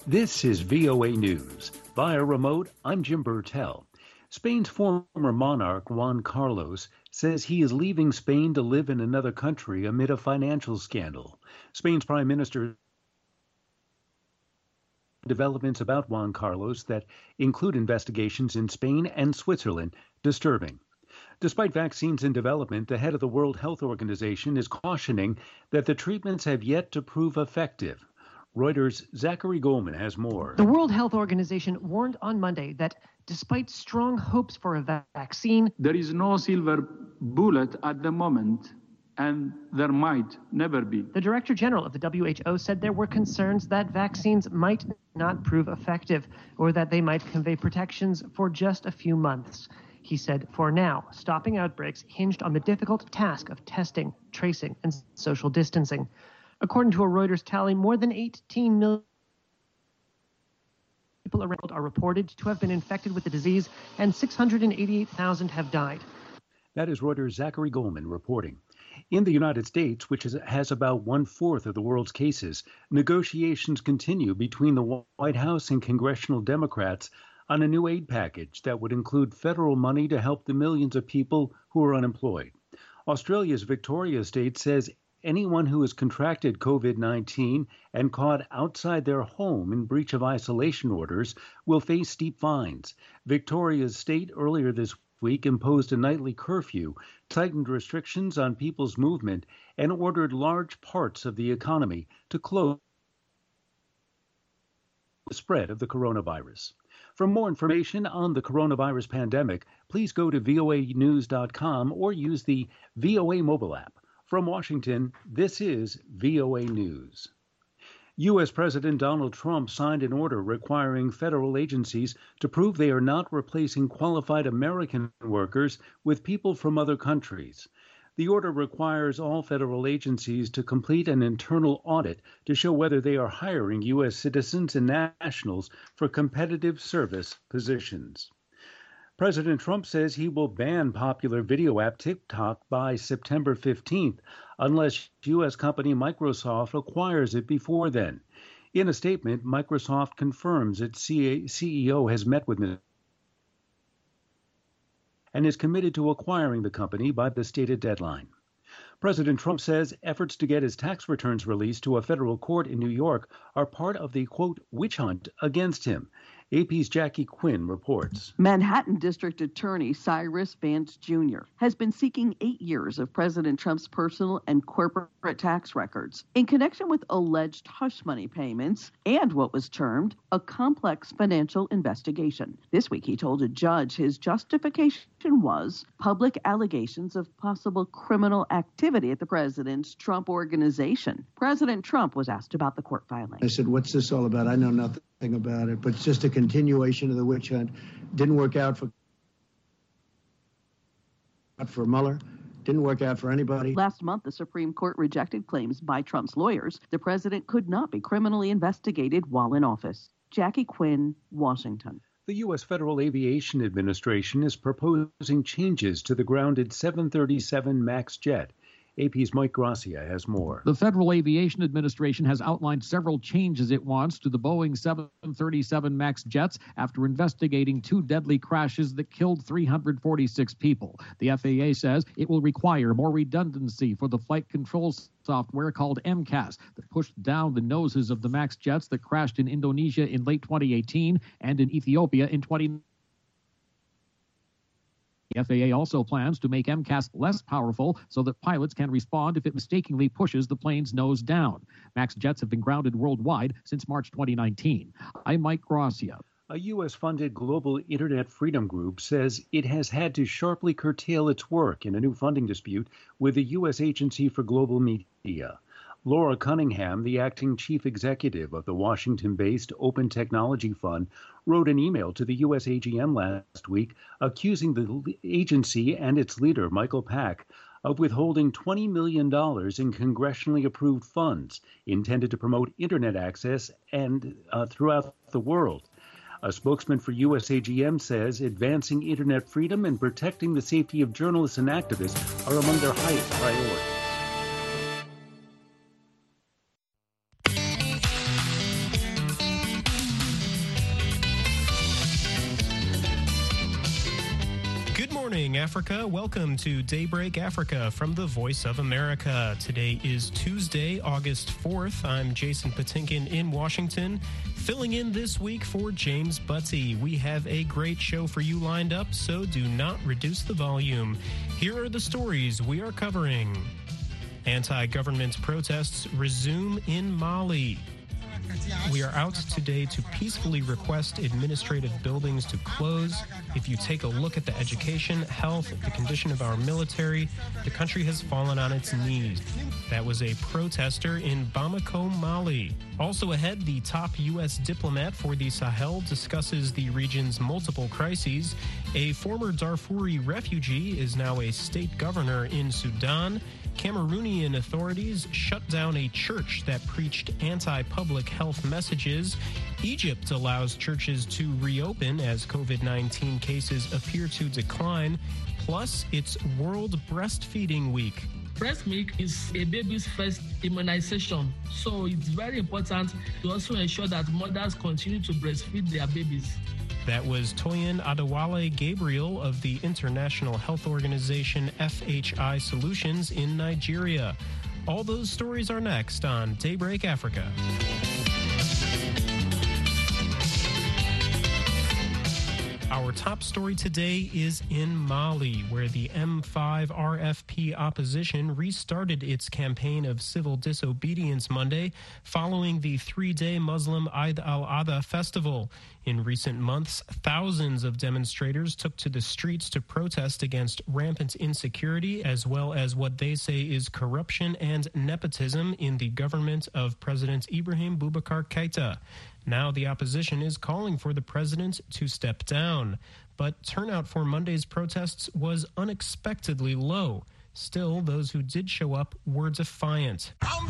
This is VOA News. Via remote, I'm Jim Burtell. Spain's former monarch, Juan Carlos, says he is leaving Spain to live in another country amid a financial scandal. Spain's prime minister developments about Juan Carlos that include investigations in Spain and Switzerland disturbing. Despite vaccines in development, the head of the World Health Organization is cautioning that the treatments have yet to prove effective. Reuters' Zachary Goldman has more. The World Health Organization warned on Monday that despite strong hopes for a vaccine, there is no silver bullet at the moment, and there might never be. The Director General of the WHO said there were concerns that vaccines might not prove effective or that they might convey protections for just a few months. He said, for now, stopping outbreaks hinged on the difficult task of testing, tracing, and social distancing. According to a Reuters tally, more than 18 million people around the world are reported to have been infected with the disease, and 688,000 have died. That is Reuters' Zachary Goldman reporting. In the United States, which has about 1/4 of the world's cases, negotiations continue between the White House and congressional Democrats on a new aid package that would include federal money to help the millions of people who are unemployed. Australia's Victoria state says anyone who has contracted COVID-19 and caught outside their home in breach of isolation orders will face steep fines. Victoria's state earlier this week imposed a nightly curfew, tightened restrictions on people's movement, and ordered large parts of the economy to close the spread of the coronavirus. For more information on the coronavirus pandemic, please go to voanews.com or use the VOA mobile app. From Washington, this is VOA News. U.S. President Donald Trump signed an order requiring federal agencies to prove they are not replacing qualified American workers with people from other countries. The order requires all federal agencies to complete an internal audit to show whether they are hiring U.S. citizens and nationals for competitive service positions. President Trump says he will ban popular video app TikTok by September 15th unless U.S. company Microsoft acquires it before then. In a statement, Microsoft confirms its CEO has met with Mr. and is committed to acquiring the company by the stated deadline. President Trump says efforts to get his tax returns released to a federal court in New York are part of the, quote, witch hunt against him. AP's Jackie Quinn reports. Manhattan District Attorney Cyrus Vance Jr. has been seeking 8 years of President Trump's personal and corporate tax records in connection with alleged hush money payments and what was termed a complex financial investigation. This week, he told a judge his justification was public allegations of possible criminal activity at the president's Trump organization. President Trump was asked about the court filing. I said, what's this all about? I know nothing about it, but it's just a continuation of the witch hunt. Didn't work out for Mueller. Didn't work out for anybody. Last month, the Supreme Court rejected claims by Trump's lawyers the president could not be criminally investigated while in office. Jackie Quinn, Washington. The U.S. Federal Aviation Administration is proposing changes to the grounded 737 MAX jet. AP's Mike Gracia has more. The Federal Aviation Administration has outlined several changes it wants to the Boeing 737 MAX jets after investigating 2 deadly crashes that killed 346 people. The FAA says it will require more redundancy for the flight control software called MCAS that pushed down the noses of the MAX jets that crashed in Indonesia in late 2018 and in Ethiopia in 2019. The FAA also plans to make MCAS less powerful so that pilots can respond if it mistakenly pushes the plane's nose down. MAX jets have been grounded worldwide since March 2019. I'm Mike Gracia. A U.S.-funded global Internet freedom group says it has had to sharply curtail its work in a new funding dispute with the U.S. Agency for Global Media. Laura Cunningham, the acting chief executive of the Washington-based Open Technology Fund, wrote an email to the U.S. AGM last week accusing the agency and its leader, Michael Pack, of withholding $20 million in congressionally approved funds intended to promote Internet access and throughout the world. A spokesman for USAGM says advancing Internet freedom and protecting the safety of journalists and activists are among their highest priorities. morning, Africa. Welcome to Daybreak Africa from the Voice of America. Today is Tuesday, August 4th. I'm Jason Patinkin in Washington, filling in this week for James Butty. We have a great show for you lined up, so do not reduce the volume. Here are the stories we are covering. Anti-government protests resume in Mali. We are out today to peacefully request administrative buildings to close. If you take a look at the education, health, the condition of our military, the country has fallen on its knees. That was a protester in Bamako, Mali. Also ahead, the top U.S. diplomat for the Sahel discusses the region's multiple crises. A former Darfuri refugee is now a state governor in Sudan. Cameroonian authorities shut down a church that preached anti-public health messages. Egypt allows churches to reopen as COVID-19 cases appear to decline. Plus, it's World Breastfeeding Week. Breast milk is a baby's first immunization, so it's very important to also ensure that mothers continue to breastfeed their babies. That was Toyin Adewale Gabriel of the International Health Organization FHI Solutions in Nigeria. All those stories are next on Daybreak Africa. Our top story today is in Mali, where the M5 RFP opposition restarted its campaign of civil disobedience Monday following the three-day Muslim Eid al-Adha festival. In recent months, thousands of demonstrators took to the streets to protest against rampant insecurity, as well as what they say is corruption and nepotism in the government of President Ibrahim Boubacar Keïta. Now the opposition is calling for the president to step down. But turnout for Monday's protests was unexpectedly low. Still, those who did show up were defiant.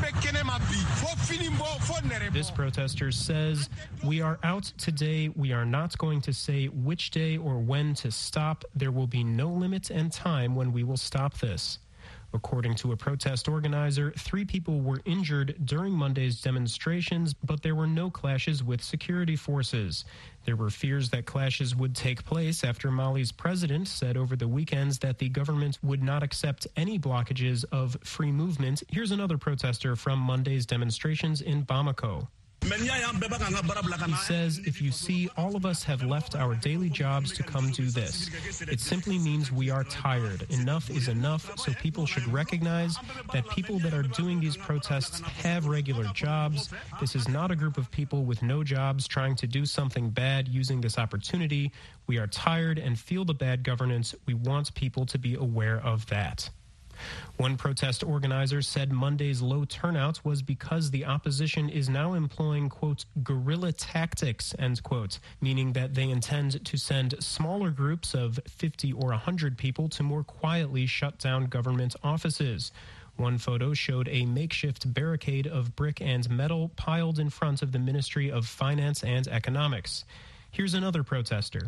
This protester says, "We are out today. We are not going to say which day or when to stop. There will be no limit and time when we will stop this." According to a protest organizer, 3 people were injured during Monday's demonstrations, but there were no clashes with security forces. There were fears that clashes would take place after Mali's president said over the weekends that the government would not accept any blockages of free movement. Here's another protester from Monday's demonstrations in Bamako. He says, "If you see, all of us have left our daily jobs to come do this. It simply means we are tired. Enough is enough, so people should recognize that people that are doing these protests have regular jobs. This is not a group of people with no jobs trying to do something bad using this opportunity. We are tired and feel the bad governance. We want people to be aware of that." One protest organizer said Monday's low turnout was because the opposition is now employing, quote, guerrilla tactics, end quote, meaning that they intend to send smaller groups of 50 or 100 people to more quietly shut down government offices. One photo showed a makeshift barricade of brick and metal piled in front of the Ministry of Finance and Economics. Here's another protester.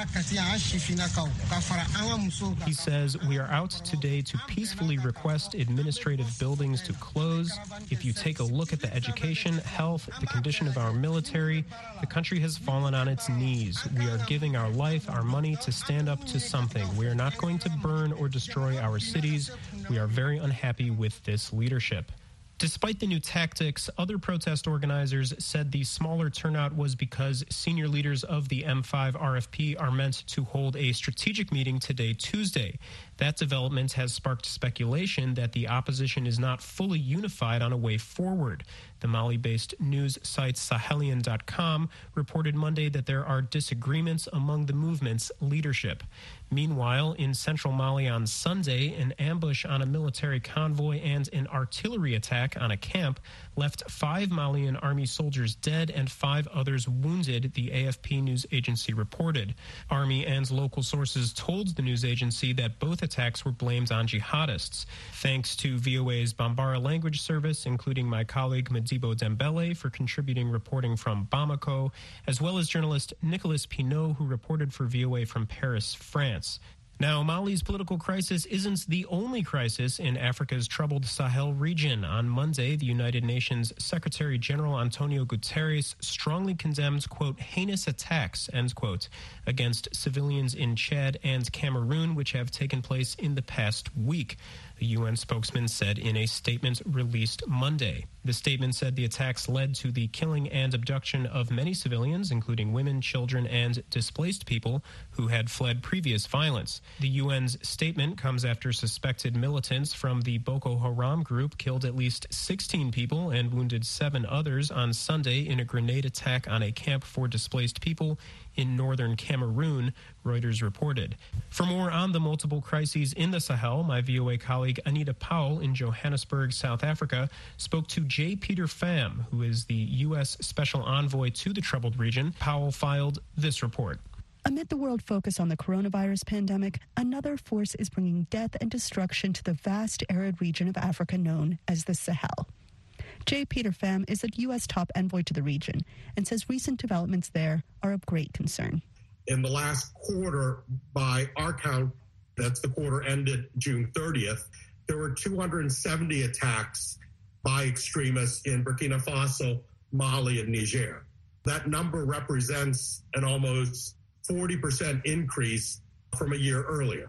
He says, "We are out today to peacefully request administrative buildings to close. If you take a look at the education, health, the condition of our military, the country has fallen on its knees. We are giving our life, our money to stand up to something. We are not going to burn or destroy our cities. We are very unhappy with this leadership." Despite the new tactics, other protest organizers said the smaller turnout was because senior leaders of the M5 RFP are meant to hold a strategic meeting today, Tuesday. That development has sparked speculation that the opposition is not fully unified on a way forward. The Mali-based news site Sahelian.com reported Monday that there are disagreements among the movement's leadership. Meanwhile, in central Mali on Sunday, an ambush on a military convoy and an artillery attack on a camp left 5 Malian army soldiers dead and 5 others wounded, the AFP news agency reported. Army and local sources told the news agency that both attacks were blamed on jihadists. Thanks to VOA's Bambara language service, including my colleague Madibo Dembele for contributing reporting from Bamako, as well as journalist Nicolas Pinault, who reported for VOA from Paris, France. Now, Mali's political crisis isn't the only crisis in Africa's troubled Sahel region. On Monday, the United Nations Secretary General Antonio Guterres strongly condemned, quote, heinous attacks, end quote, against civilians in Chad and Cameroon, which have taken place in the past week. The UN spokesman said in a statement released Monday. The statement said the attacks led to the killing and abduction of many civilians, including women, children, and displaced people who had fled previous violence. The UN's statement comes after suspected militants from the Boko Haram group killed at least 16 people and wounded 7 others on Sunday in a grenade attack on a camp for displaced people in northern Cameroon, Reuters reported. For more on the multiple crises in the Sahel, my VOA colleague Anita Powell in Johannesburg, South Africa, spoke to J. Peter Pham, who is the U.S. Special Envoy to the troubled region. Powell filed this report. Amid the world focus on the coronavirus pandemic, another force is bringing death and destruction to the vast arid region of Africa known as the Sahel. J. Peter Pham is a U.S. top envoy to the region and says recent developments there are of great concern. In the last quarter, by our count, that's the quarter ended June 30th, there were 270 attacks by extremists in Burkina Faso, Mali, and Niger. That number represents an almost 40% increase from a year earlier.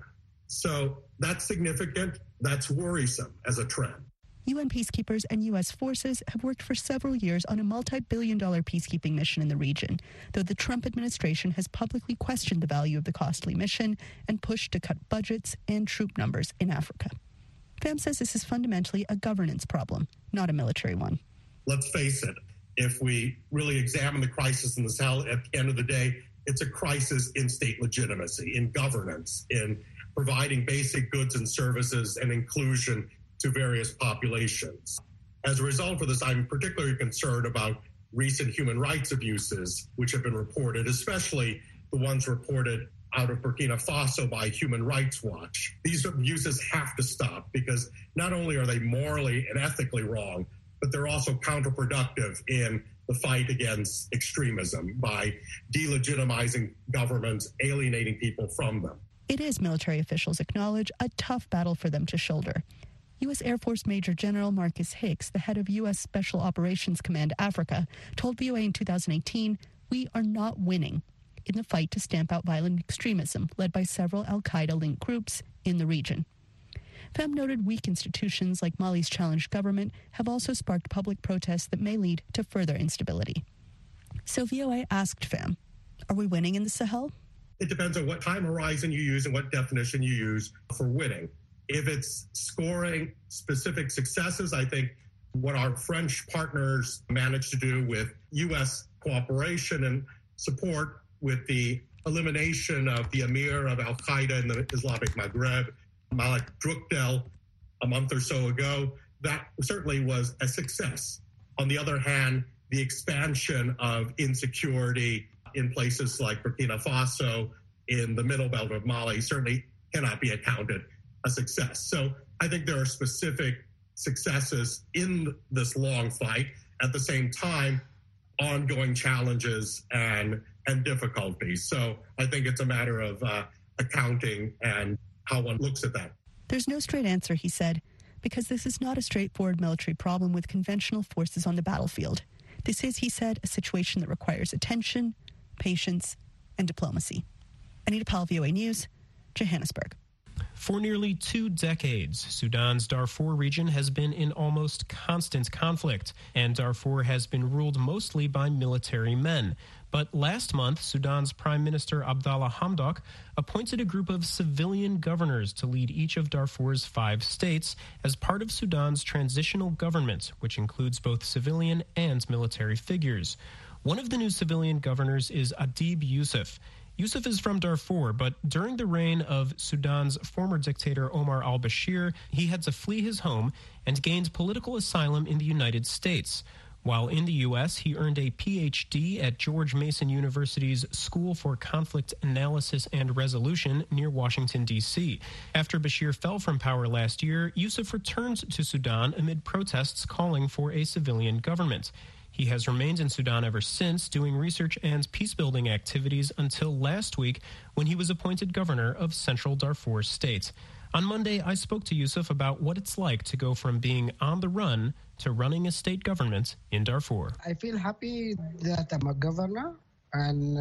So that's significant. That's worrisome as a trend. UN peacekeepers and U.S. forces have worked for several years on a multi-billion-dollar peacekeeping mission in the region, though the Trump administration has publicly questioned the value of the costly mission and pushed to cut budgets and troop numbers in Africa. Pham says this is fundamentally a governance problem, not a military one. Let's face it, if we really examine the crisis in the Sahel, at the end of the day, it's a crisis in state legitimacy, in governance, in providing basic goods and services and inclusion to various populations. As a result of this, I'm particularly concerned about recent human rights abuses which have been reported, especially the ones reported out of Burkina Faso by Human Rights Watch. These abuses have to stop because not only are they morally and ethically wrong, but they're also counterproductive in the fight against extremism by delegitimizing governments, alienating people from them. It is, military officials acknowledge, a tough battle for them to shoulder. U.S. Air Force Major General Marcus Hicks, the head of U.S. Special Operations Command Africa, told VOA in 2018, "We are not winning in the fight to stamp out violent extremism led by several al-Qaeda-linked groups in the region." Pham noted weak institutions like Mali's challenged government have also sparked public protests that may lead to further instability. So VOA asked Pham, are we winning in the Sahel? It depends on what time horizon you use and what definition you use for winning. If it's scoring specific successes, I think what our French partners managed to do with U.S. cooperation and support with the elimination of the emir of al-Qaeda in the Islamic Maghreb, Malik Drukdel, a month or so ago, that certainly was a success. On the other hand, the expansion of insecurity in places like Burkina Faso, in the middle belt of Mali, certainly cannot be accounted a success. So I think there are specific successes in this long fight. At the same time, ongoing challenges and difficulties. So I think it's a matter of accounting and how one looks at that. There's no straight answer, he said, because this is not a straightforward military problem with conventional forces on the battlefield. This is, he said, a situation that requires attention, patience, and diplomacy. Anita Powell, VOA News, Johannesburg. For nearly 2 decades, Sudan's Darfur region has been in almost constant conflict, and Darfur has been ruled mostly by military men. But last month, Sudan's Prime Minister Abdallah Hamdok appointed a group of civilian governors to lead each of Darfur's 5 states as part of Sudan's transitional government, which includes both civilian and military figures. One of the new civilian governors is Adib Youssef. Youssef is from Darfur, but during the reign of Sudan's former dictator Omar al-Bashir, he had to flee his home and gained political asylum in the United States. While in the U.S., he earned a Ph.D. at George Mason University's School for Conflict Analysis and Resolution near Washington, D.C. After Bashir fell from power last year, Youssef returned to Sudan amid protests calling for a civilian government. He has remained in Sudan ever since, doing research and peace-building activities until last week when he was appointed governor of Central Darfur State. On Monday, I spoke to Yusuf about what it's like to go from being on the run to running a state government in Darfur. I feel happy that I'm a governor, and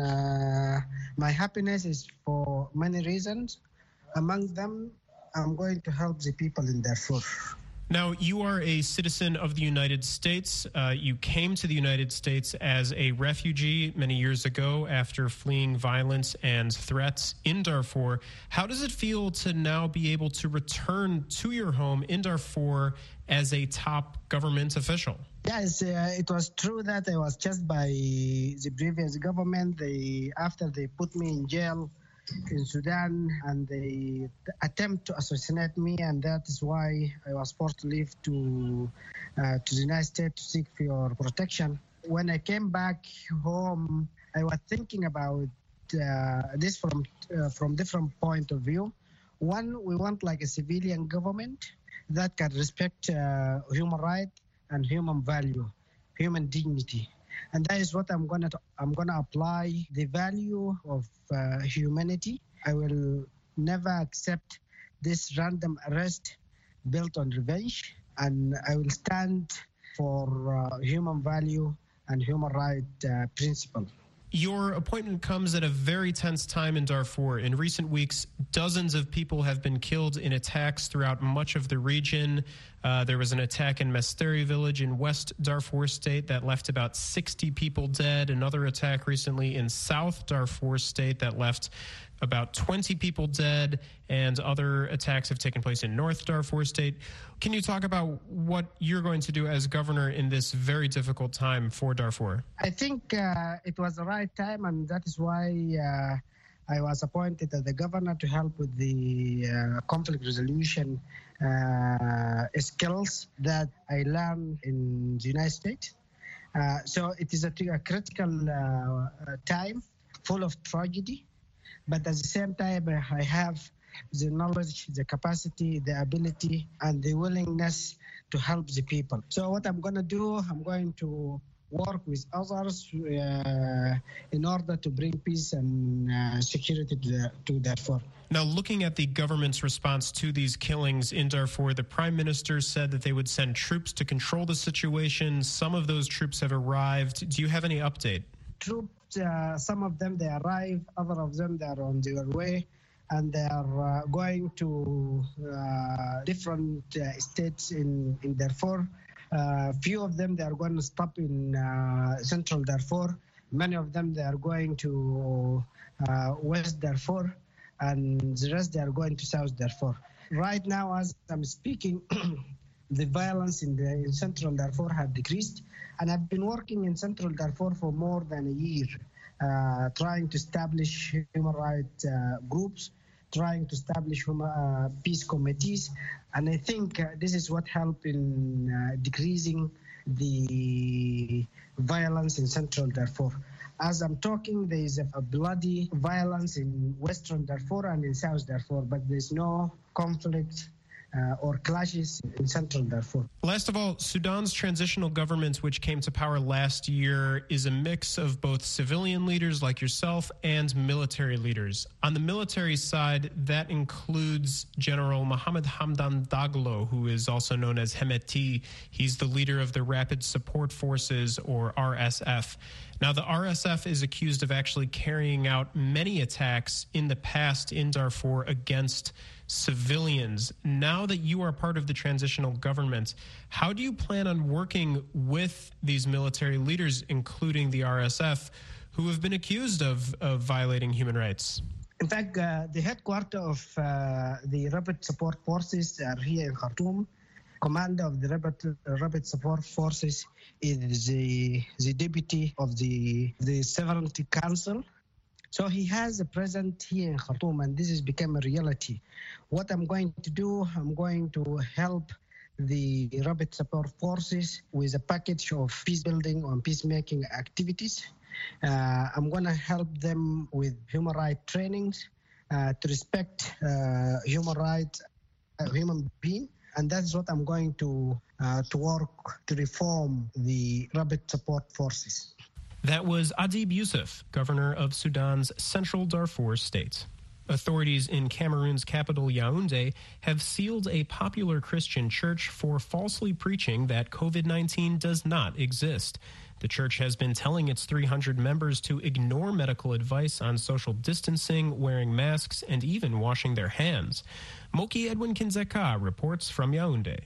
my happiness is for many reasons. Among them, I'm going to help the people in Darfur. Now, you are a citizen of the United States. You came to the United States as a refugee many years ago after fleeing violence and threats in Darfur. How does it feel to now be able to return to your home in Darfur as a top government official? Yes, it was true that I was chased by the previous government. After they put me in jail in Sudan, and they attempt to assassinate me, and that is why I was forced to leave to the United States to seek for protection. When I came back home, I was thinking about this from different point of view. One, we want like a civilian government that can respect human rights and human value, human dignity. And that is what I'm gonna apply, the value of humanity. I will never accept this random arrest built on revenge, and I will stand for human value and human right principle. Your appointment comes at a very tense time in Darfur. In recent weeks, dozens of people have been killed in attacks throughout much of the region. There was an attack in Mesteri village in West Darfur State that left about 60 people dead. Another attack recently in South Darfur State that left about 20 people dead, and other attacks have taken place in North Darfur State. Can you talk about what you're going to do as governor in this very difficult time for Darfur? I think it was the right time, and that is why I was appointed as the governor to help with the conflict resolution skills that I learned in the United States. So it is a critical time full of tragedy. But at the same time, I have the knowledge, the capacity, the ability, and the willingness to help the people. So what I'm going to do, I'm going to work with others in order to bring peace and security to Darfur. Now, looking at the government's response to these killings in Darfur, the prime minister said that they would send troops to control the situation. Some of those troops have arrived. Do you have any update? Troops, some of them, they arrive, other of them, they are on their way, and they are going to different states in Darfur. Few of them, they are going to stop in Central Darfur. Many of them, they are going to West Darfur, and the rest, they are going to South Darfur. Right now, as I'm speaking, the violence in Central Darfur have decreased, and I've been working in Central Darfur for more than a year, trying to establish human rights groups, trying to establish peace committees, and I think this is what helped in decreasing the violence in Central Darfur. As I'm talking, there is a bloody violence in Western Darfur and in South Darfur, but there's no conflict or clashes in Central Darfur. Last of all, Sudan's transitional government, which came to power last year, is a mix of both civilian leaders like yourself and military leaders. On the military side, that includes General Mohammed Hamdan Dagalo, who is also known as Hemeti. He's the leader of the Rapid Support Forces, or RSF. Now, the RSF is accused of actually carrying out many attacks in the past in Darfur against civilians. Now that you are part of the transitional government, how do you plan on working with these military leaders, including the RSF, who have been accused of violating human rights? In fact, the headquarters of the Rapid Support Forces are here in Khartoum. Commander of the Rapid Support Forces is the deputy of the Sovereignty Council. So he has a presence here in Khartoum, and this has become a reality. What I'm going to do, I'm going to help the Rapid Support Forces with a package of peace building and peacemaking activities. I'm going to help them with human rights trainings to respect human rights, human being. And that's what I'm going to to work to reform the rapid support forces. That was Adib Youssef, governor of Sudan's Central Darfur state. Authorities in Cameroon's capital Yaoundé have sealed a popular Christian church for falsely preaching that COVID-19 does not exist. The church has been telling its 300 members to ignore medical advice on social distancing, wearing masks, and even washing their hands. Moki Edwin Kinzeka reports from Yaoundé.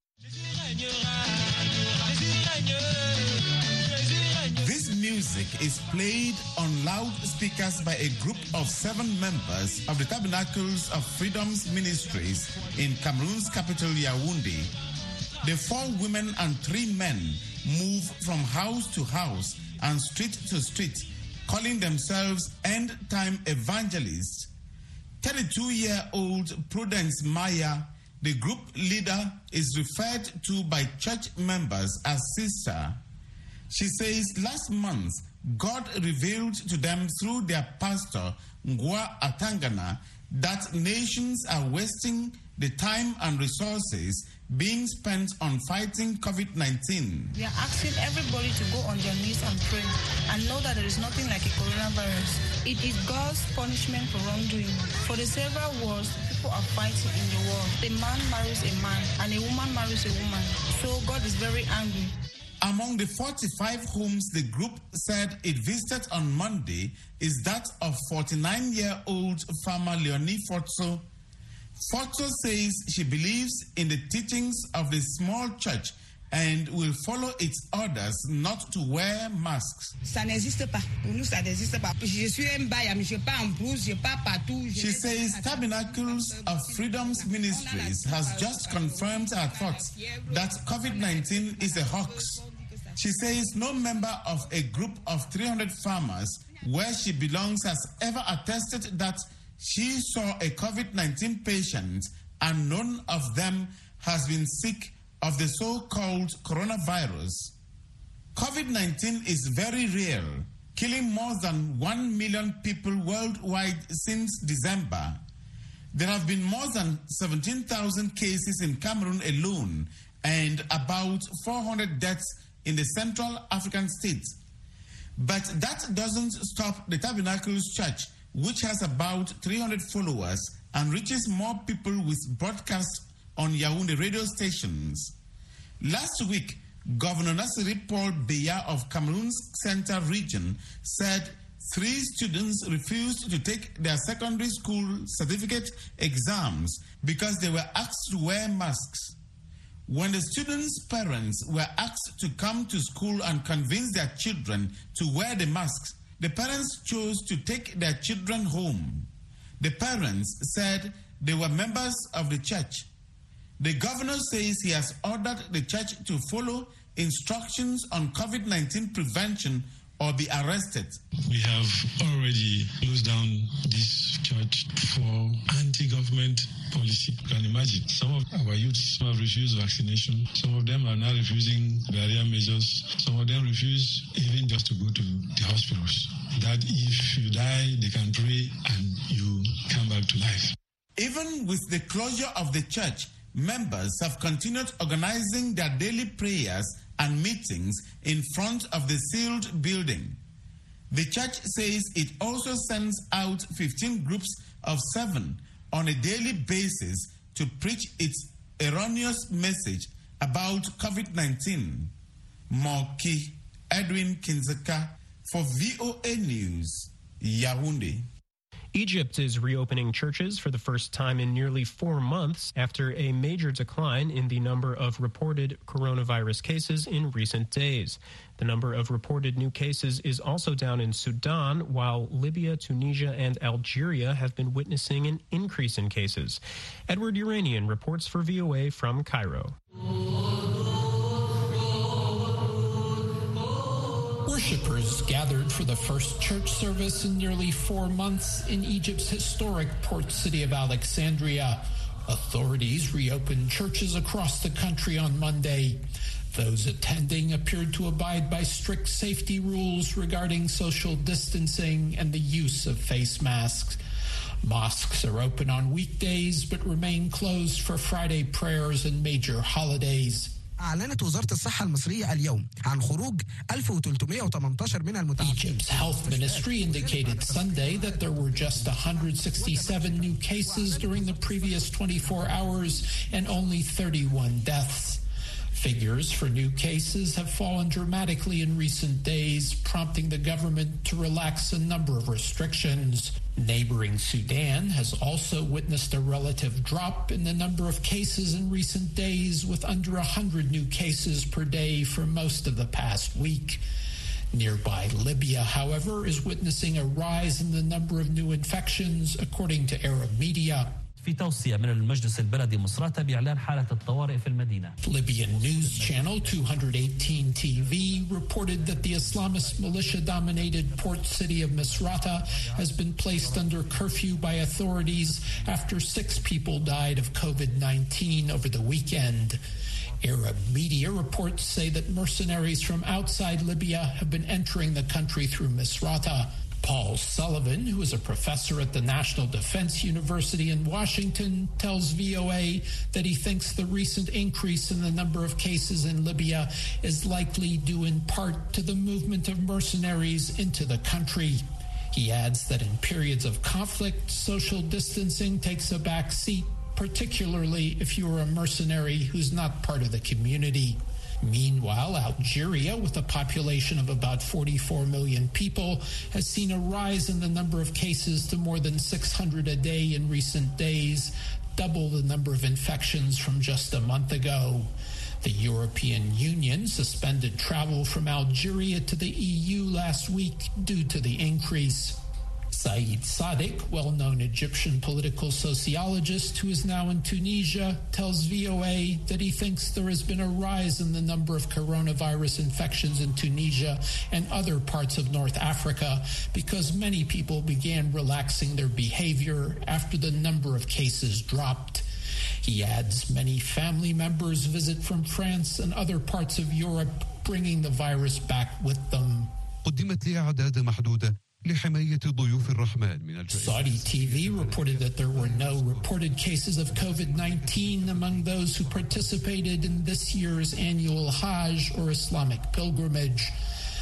This music is played on loudspeakers by a group of 7 members of the Tabernacles of Freedom's Ministries in Cameroon's capital, Yaoundé. The 4 women and 3 men move from house to house and street to street, calling themselves end-time evangelists. 32-year-old Prudence Maya, the group leader, is referred to by church members as sister. She says last month, God revealed to them through their pastor, Ngwa Atangana, that nations are wasting the time and resources being spent on fighting COVID-19. We are asking everybody to go on their knees and pray and know that there is nothing like a coronavirus. It is God's punishment for wrongdoing. For the several wars people are fighting in the world, a man marries a man and a woman marries a woman. So God is very angry. Among the 45 homes the group said it visited on Monday is that of 49-year-old farmer Leonie Forzo. Forzo says she believes in the teachings of the small church and will follow its orders not to wear masks. She says Tabernacles of Freedom's Ministries has just confirmed her thoughts that COVID-19 is a hoax. She says no member of a group of 300 farmers where she belongs has ever attested that she saw a COVID-19 patient and none of them has been sick of the so-called coronavirus. COVID-19 is very real, killing more than 1 million people worldwide since December. There have been more than 17,000 cases in Cameroon alone and about 400 deaths in the Central African states. But that doesn't stop the Tabernacles Church, which has about 300 followers and reaches more people with broadcasts on Yaoundé radio stations. Last week, Governor Nassiri Paul Biya of Cameroon's Central Region said 3 students refused to take their secondary school certificate exams because they were asked to wear masks. When the students' parents were asked to come to school and convince their children to wear the masks, the parents chose to take their children home. The parents said they were members of the church. The governor says he has ordered the church to follow instructions on COVID-19 prevention or be arrested. We have already closed down this church for anti-government policy. You can imagine, some of our youths have refused vaccination. Some of them are now refusing barrier measures. Some of them refuse even just to go to the hospitals. That if you die, they can pray and you come back to life. Even with the closure of the church, members have continued organizing their daily prayers and meetings in front of the sealed building. The church says it also sends out 15 groups of 7 on a daily basis to preach its erroneous message about COVID-19. Moki Edwin Kinzeka for VOA News, Yaoundé. Egypt is reopening churches for the first time in nearly 4 months after a major decline in the number of reported coronavirus cases in recent days. The number of reported new cases is also down in Sudan, while Libya, Tunisia, and Algeria have been witnessing an increase in cases. Edward Uranian reports for VOA from Cairo. Worshippers gathered for the first church service in nearly 4 months in Egypt's historic port city of Alexandria. Authorities reopened churches across the country on Monday. Those attending appeared to abide by strict safety rules regarding social distancing and the use of face masks. Mosques are open on weekdays but remain closed for Friday prayers and major holidays. أعلنت وزارة الصحة المصرية اليوم عن خروج 1318 من المتعافين. Egypt's health ministry indicated Sunday that there were just 167 new cases during the previous 24 hours and only 31 deaths. Figures for new cases have fallen dramatically in recent days, prompting the government to relax a number of restrictions. Neighboring Sudan has also witnessed a relative drop in the number of cases in recent days, with under 100 new cases per day for most of the past week. Nearby Libya, however, is witnessing a rise in the number of new infections, according to Arab media. في توصية من المجلس البلدي مصراتة بإعلان حالة الطوارئ في المدينة. Libyan news channel 218 TV reported that the Islamist militia-dominated port city of Misrata has been placed under curfew by authorities after 6 people died of COVID-19 over the weekend. Arab media reports say that mercenaries from outside Libya have been entering the country through Misrata. Paul Sullivan, who is a professor at the National Defense University in Washington, tells VOA that he thinks the recent increase in the number of cases in Libya is likely due in part to the movement of mercenaries into the country. He adds that in periods of conflict, social distancing takes a back seat, particularly if you are a mercenary who's not part of the community. Meanwhile, Algeria, with a population of about 44 million people, has seen a rise in the number of cases to more than 600 a day in recent days, double the number of infections from just a month ago. The European Union suspended travel from Algeria to the EU last week due to the increase. Saeed Sadiq, well-known Egyptian political sociologist who is now in Tunisia, tells VOA that he thinks there has been a rise in the number of coronavirus infections in Tunisia and other parts of North Africa because many people began relaxing their behavior after the number of cases dropped. He adds many family members visit from France and other parts of Europe, bringing the virus back with them. قدمت لي أعداد محدودة لحماية ضيوف الرحمن من الجائحة. Saudi TV reported that there were no reported cases of COVID-19 among those who participated in this year's annual Hajj or Islamic pilgrimage.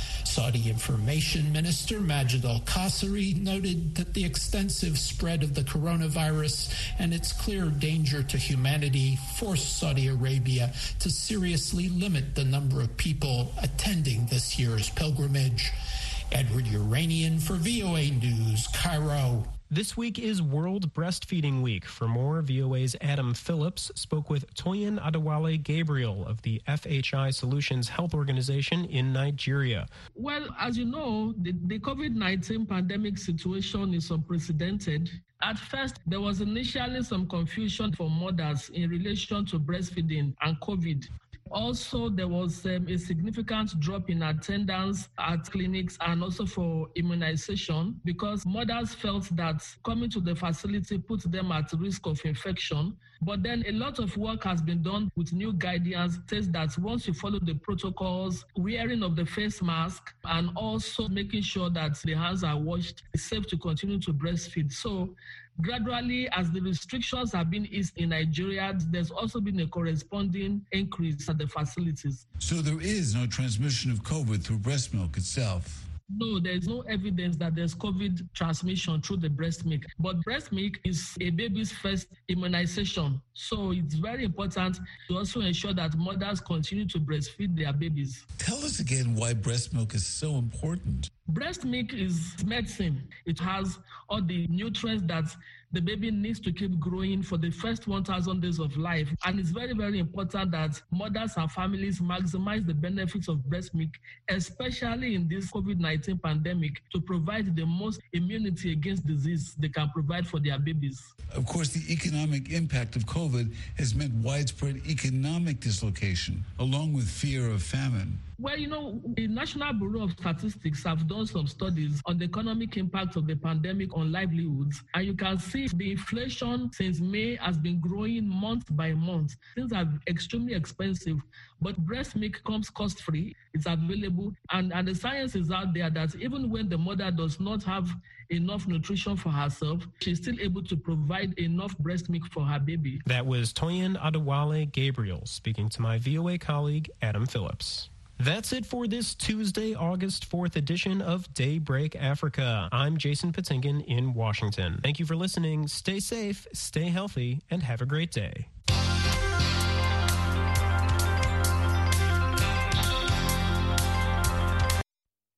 Saudi Information Minister Majid al-Qasri noted that the extensive spread of the coronavirus and its clear danger to humanity forced Saudi Arabia to seriously limit the number of people attending this year's pilgrimage. Edward Uranian for VOA News, Cairo. This week is World Breastfeeding Week. For more, VOA's Adam Phillips spoke with Toyin Adewale Gabriel of the FHI Solutions Health Organization in Nigeria. Well, as you know, the COVID-19 pandemic situation is unprecedented. At first, there was initially some confusion for mothers in relation to breastfeeding and COVID. Also, there was a significant drop in attendance at clinics and also for immunization because mothers felt that coming to the facility put them at risk of infection. But then a lot of work has been done with new guidance, says that once you follow the protocols, wearing of the face mask, and also making sure that the hands are washed, it's safe to continue to breastfeed. So gradually, as the restrictions have been eased in Nigeria, there's also been a corresponding increase at the facilities. So there is no transmission of COVID through breast milk itself? No, there's no evidence that there's COVID transmission through the breast milk. But breast milk is a baby's first immunization. So it's very important to also ensure that mothers continue to breastfeed their babies. Tell us again why breast milk is so important. Breast milk is medicine. It has all the nutrients that the baby needs to keep growing for the first 1,000 days of life. And it's very, very important that mothers and families maximize the benefits of breast milk, especially in this COVID-19 pandemic, to provide the most immunity against disease they can provide for their babies. Of course, the economic impact of COVID has meant widespread economic dislocation, along with fear of famine. Well, the National Bureau of Statistics have done some studies on the economic impact of the pandemic on livelihoods. And you can see the inflation since May has been growing month by month. Things are extremely expensive, but breast milk comes cost-free. It's available. And the science is out there that even when the mother does not have enough nutrition for herself, she's still able to provide enough breast milk for her baby. That was Toyin Adewale Gabriel speaking to my VOA colleague, Adam Phillips. That's it for this Tuesday, August 4th edition of Daybreak Africa. I'm Jason Patinkin in Washington. Thank you for listening. Stay safe, stay healthy, and have a great day.